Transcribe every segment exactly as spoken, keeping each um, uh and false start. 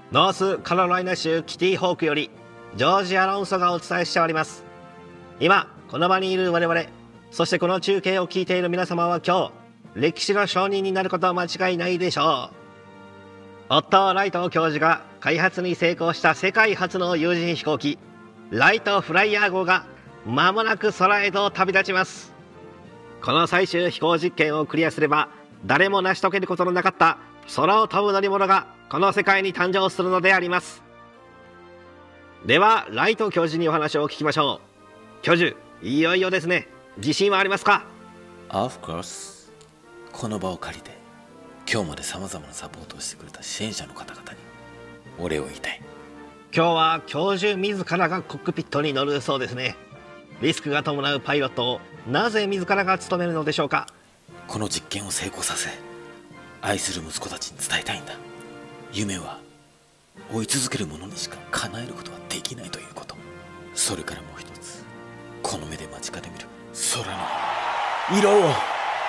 ノースカロライナ州キティホークよりジョージ・アロンソがお伝えしております。今この場にいる我々、そしてこの中継を聞いている皆様は今日歴史の証人になることは間違いないでしょう。オットー・ライト教授が開発に成功した世界初の有人飛行機ライトフライヤー号が間もなく空へと旅立ちます。この最終飛行実験をクリアすれば誰も成し遂げることのなかった空を飛ぶ乗り物がこの世界に誕生するのであります。ではライト教授にお話を聞きましょう。教授、いよいよですね。自信はありますか？ Of course。 この場を借りて今日までさまざまなサポートをしてくれた支援者の方々にお礼を言いたい。 今日は教授自らがコックピットに乗るそうですね。リスクが伴うパイロットをなぜ自らが務めるのでしょうか？ この実験を成功させ愛する息子たちに伝えたいんだ。夢は追い続ける者にしか叶えることはできないということ。それからもう一つ、この目で間近で見る空の色を。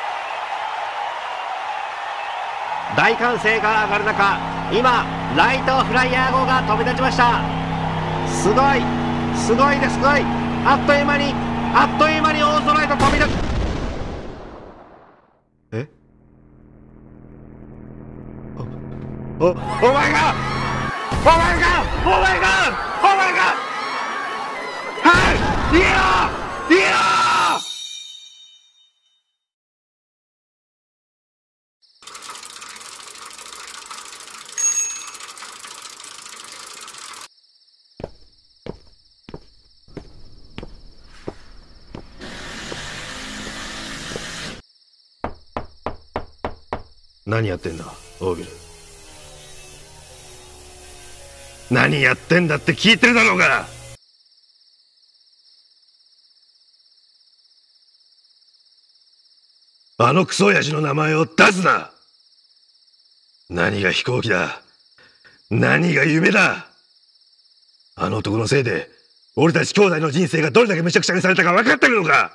大歓声が上がる中、今ライトフライヤー号が飛び立ちました。すごいすごいです。すごい、あっという間にあっという間に大空へと飛び立つ。えおお前がお前がお前がお前がはい逃げろ逃げろ。何やってんだオーギル。何やってんだって聞いてるだろうが。あのクソ親父の名前を出すな。何が飛行機だ、何が夢だ。あの男のせいで俺たち兄弟の人生がどれだけめちゃくちゃにされたか分かってるのか。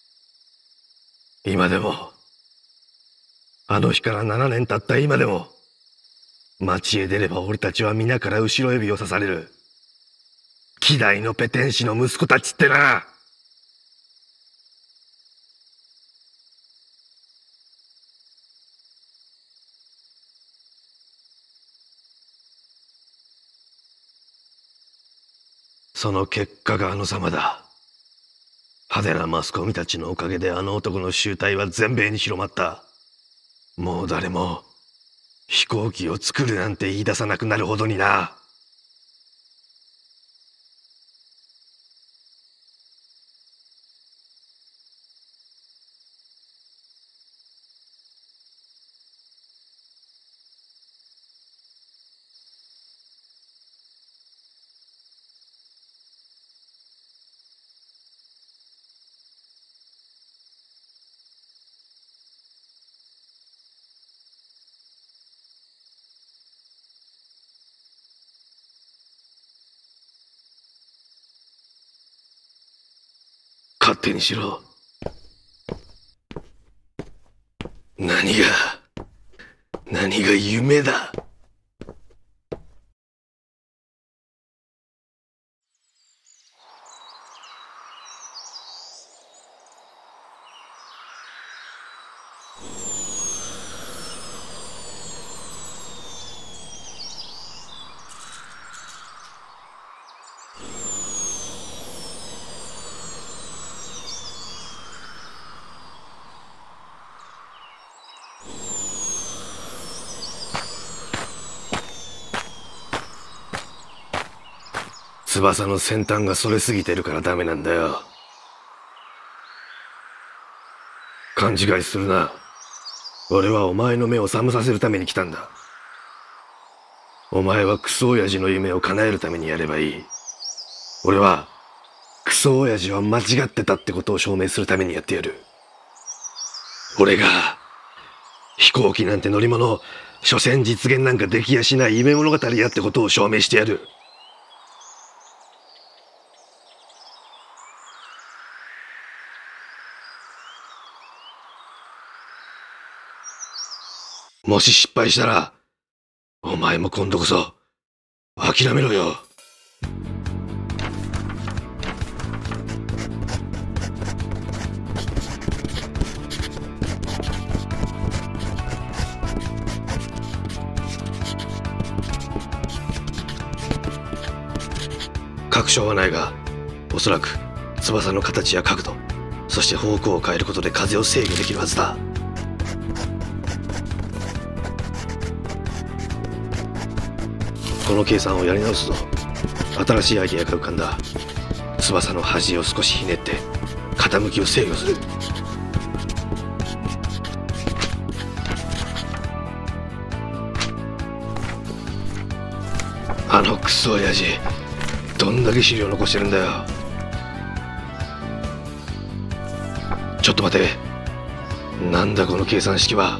今でもあの日からななねん経った今でも街へ出れば俺たちは皆から後ろ指を刺される。希代のペテン師の息子たちってな。その結果があの様だ。派手なマスコミたちのおかげであの男の醜態は全米に広まった。もう誰も飛行機を作るなんて言い出さなくなるほどにな。勝手にしろ。何が何が夢だ。翼の先端がそれすぎてるからダメなんだよ。勘違いするな。俺はお前の目を覚めさせるために来たんだ。お前はクソ親父の夢を叶えるためにやればいい。俺はクソ親父は間違ってたってことを証明するためにやってやる。俺が飛行機なんて乗り物、所詮実現なんかできやしない夢物語やってことを証明してやる。もし失敗したら、お前も今度こそ諦めろよ。確証はないが、おそらく翼の形や角度、そして方向を変えることで風を制御できるはずだ。この計算をやり直すぞ。新しいアイデアが浮かんだ。翼の端を少しひねって傾きを制御する。あのクソ親父、どんだけ資料残してるんだよ。ちょっと待て、なんだこの計算式は。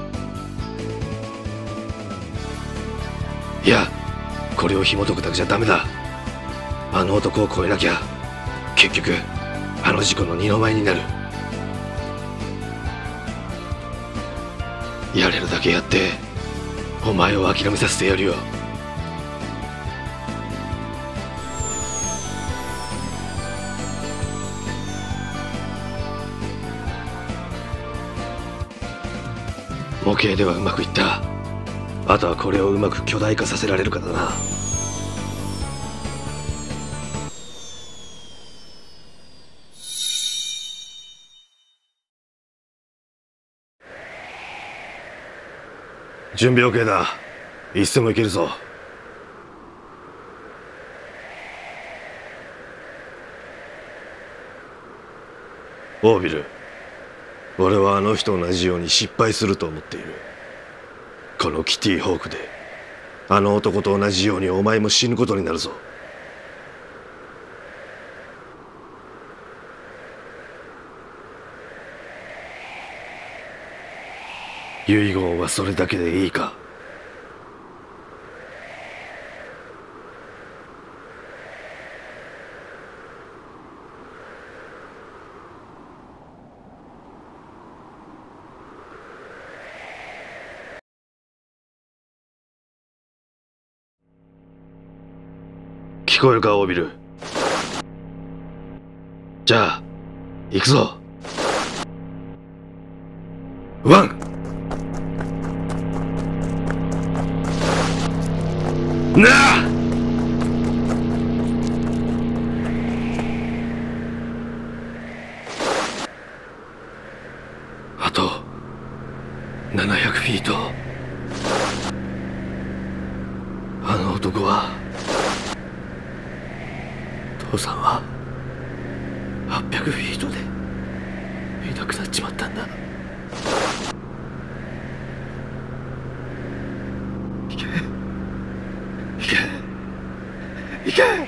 いや、これを紐解くだけじゃダメだ。あの男を超えなきゃ結局あの事故の二の舞になる。やれるだけやってお前を諦めさせてやるよ。模型ではうまくいった。あとはこれをうまく巨大化させられるかだな。準備 OK だ。いつでも行けるぞ。オービル、俺はあの人と同じように失敗すると思っている。このキティホークであの男と同じようにお前も死ぬことになるぞ。遺言はそれだけでいいか。聞こえるか、オービル。じゃあ行くぞ。ワンなあ。あとななひゃくフィート。あの男は、父さんははっぴゃくフィートでいなくなっちまったんだ。行け行け行け。